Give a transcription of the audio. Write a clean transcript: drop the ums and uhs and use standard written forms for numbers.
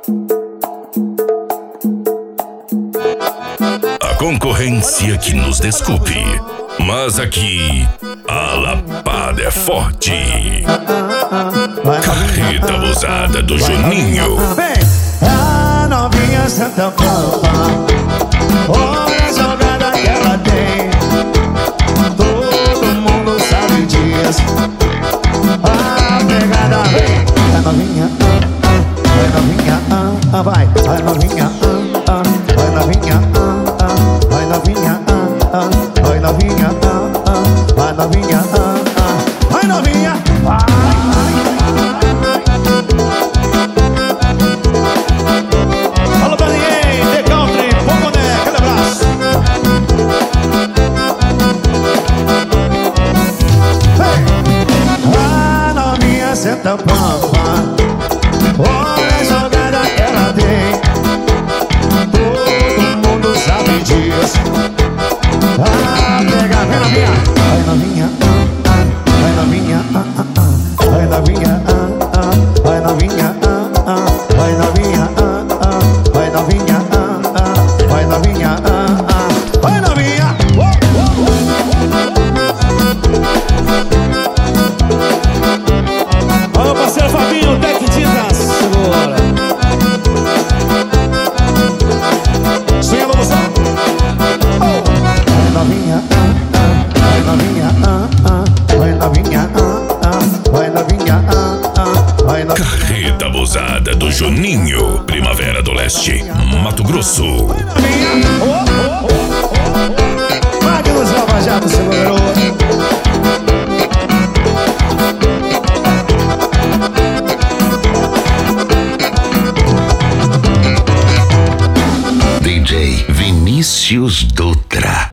A concorrência que nos desculpe, mas aqui a lapada é forte. Carreta abusada do Juninho. Vem, a novinha Santa Pampa, olha a jogada que ela tem. Todo mundo sabe disso. A pegada vem. A novinha, vai novinha, vai. A novinha, vai novinha, vai novinha, vai novinha, vai novinha, vai novinha, vai. Alô, Daniel, The Country, Poconé, aquele abraço. Hey! A novinha Santa Pampa, olha a jogada que ela tem. Todo mundo sabe disso. Pega, vem novinha, vai novinha, vai novinha, vai novinha, vai novinha, vai novinha, vai novinha, vai novinha, vai novinha. Alô, parceiro Fabinho, Tec Tintas, segura. Swing a emoção. Vai novinha, vai novinha, vai novinha, vai novinha, vai novinha. Carreta abusada do Juninho. Primavera do Leste, Mato Grosso. Vai que nos Lava Jato, seu garoto. DJ Vinícius Dutra.